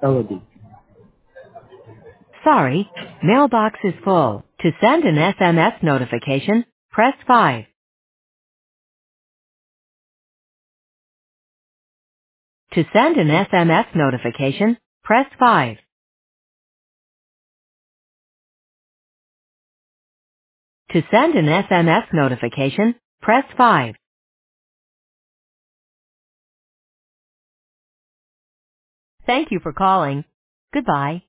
Elodie. Sorry, mailbox is full. To send an SMS notification, press 5. To send an SMS notification, press 5. To send an SMS notification, press 5. Thank you for calling. Goodbye.